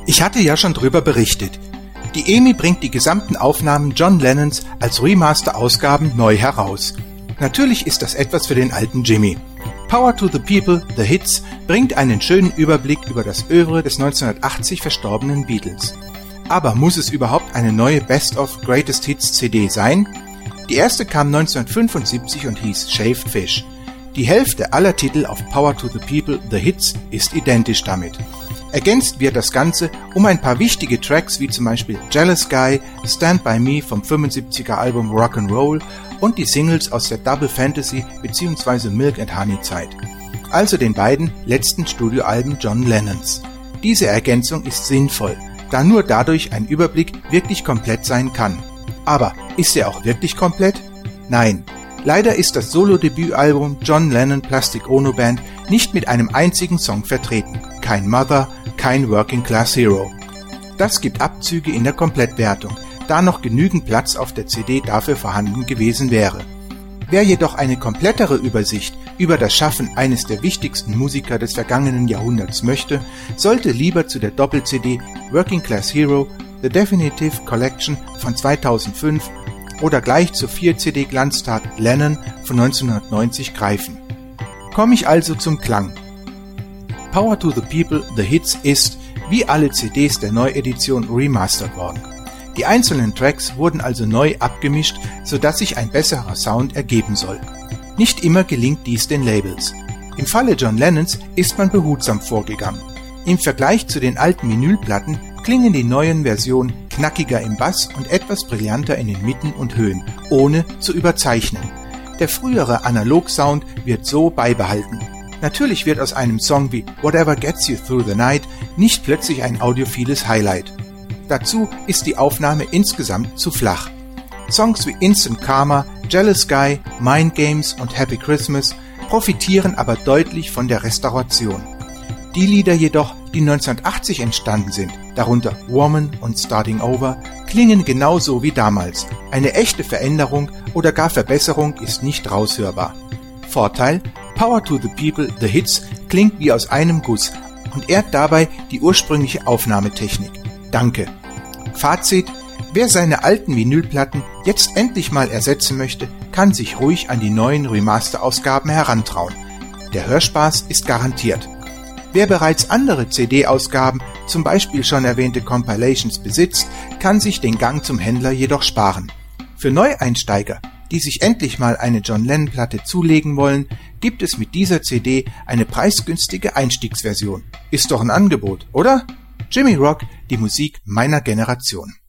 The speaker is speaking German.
Ich hatte ja schon drüber berichtet. Die EMI bringt die gesamten Aufnahmen John Lennons als Remaster-Ausgaben neu heraus. Natürlich ist das etwas für den alten Jimmy. Power to the People, The Hits bringt einen schönen Überblick über das Œuvre des 1980 verstorbenen Beatles. Aber muss es überhaupt eine neue Best-of Greatest Hits CD sein? Die erste kam 1975 und hieß Shaved Fish. Die Hälfte aller Titel auf Power to the People, The Hits ist identisch damit. Ergänzt wird das Ganze um ein paar wichtige Tracks wie zum Beispiel Jealous Guy, Stand By Me vom 75er Album Rock'n'Roll und die Singles aus der Double Fantasy bzw. Milk and Honey Zeit, also den beiden letzten Studioalben John Lennons. Diese Ergänzung ist sinnvoll, da nur dadurch ein Überblick wirklich komplett sein kann. Aber ist er auch wirklich komplett? Nein. Leider ist das Solo-Debütalbum John Lennon Plastic Ono Band nicht mit einem einzigen Song vertreten. Kein Mother, kein Working Class Hero. Das gibt Abzüge in der Komplettwertung, da noch genügend Platz auf der CD dafür vorhanden gewesen wäre. Wer jedoch eine komplettere Übersicht über das Schaffen eines der wichtigsten Musiker des vergangenen Jahrhunderts möchte, sollte lieber zu der Doppel-CD Working Class Hero The Definitive Collection von 2005 oder gleich zur 4-CD Glanztat Lennon von 1990 greifen. Komme ich also zum Klang. Power to the People, The Hits ist, wie alle CDs der Neuedition, remastert worden. Die einzelnen Tracks wurden also neu abgemischt, sodass sich ein besserer Sound ergeben soll. Nicht immer gelingt dies den Labels. Im Falle John Lennons ist man behutsam vorgegangen. Im Vergleich zu den alten Vinylplatten klingen die neuen Versionen knackiger im Bass und etwas brillanter in den Mitten und Höhen, ohne zu überzeichnen. Der frühere Analog-Sound wird so beibehalten. Natürlich wird aus einem Song wie Whatever Gets You Through the Night nicht plötzlich ein audiophiles Highlight. Dazu ist die Aufnahme insgesamt zu flach. Songs wie Instant Karma, Jealous Guy, Mind Games und Happy Christmas profitieren aber deutlich von der Restauration. Die Lieder jedoch, die 1980 entstanden sind, darunter Woman und Starting Over, klingen genauso wie damals. Eine echte Veränderung oder gar Verbesserung ist nicht raushörbar. Vorteil: Power to the People, The Hits klingt wie aus einem Guss und ehrt dabei die ursprüngliche Aufnahmetechnik. Danke. Fazit: Wer seine alten Vinylplatten jetzt endlich mal ersetzen möchte, kann sich ruhig an die neuen Remaster-Ausgaben herantrauen. Der Hörspaß ist garantiert. Wer bereits andere CD-Ausgaben, zum Beispiel schon erwähnte Compilations, besitzt, kann sich den Gang zum Händler jedoch sparen. Für Neueinsteiger, die sich endlich mal eine John Lennon-Platte zulegen wollen, gibt es mit dieser CD eine preisgünstige Einstiegsversion. Ist doch ein Angebot, oder? Jimmy Rock, die Musik meiner Generation.